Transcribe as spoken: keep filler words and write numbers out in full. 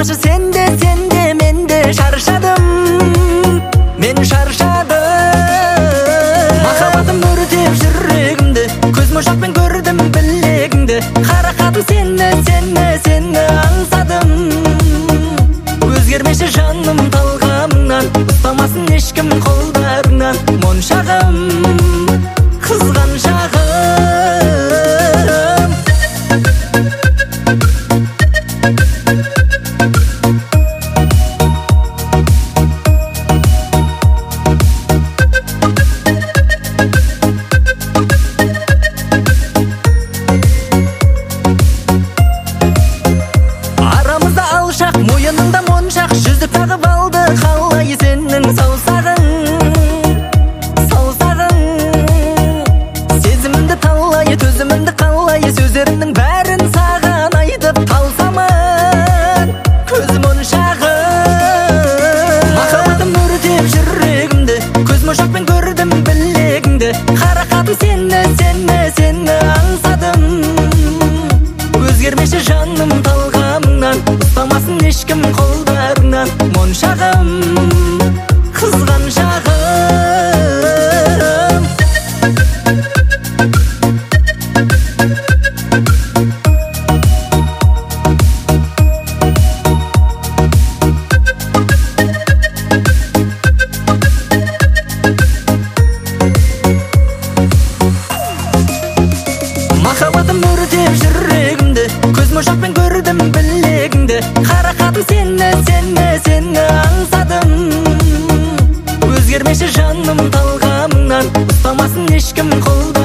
болмашы сенде, сенде менде шаршадым, мен шаршадым. Махаббатым өртеп жүрегімді, көзмошақпен көрдім білегіңді. Қарақатым сені, сені, сені аңсадым. Өзгермеші жаным талғамыңнан, ұстамасын ешкім қолдарыңнан. Моншағым, қызған шағым. Арамызда алшақ, мойыныңда моншақ, жүзік тағып алды қалай сенің саусағың, саусағың. Сезімімді талай, төзімімді қалай, сөздерімнің бәрін саған айтып талсамын, көз моншағым. Махаббатым өртеп жүрегімді, көзмошақпен көрдім білегіңді. Қарақатым сені, сені, сені аңсадым. Өзгермеші жаным талғамыңнан, ұстамасын ешкім қолдарыңнан. Моншағым, қызған шағым. Махаббатым өртеп жүрегімді, көзмошақпен көрдім білегіңді. Қарақатым сені, сені, сені аңсадым. Өзгермеші жаным талғамыңнан, ұстамасын ешкім қолдарыңнан.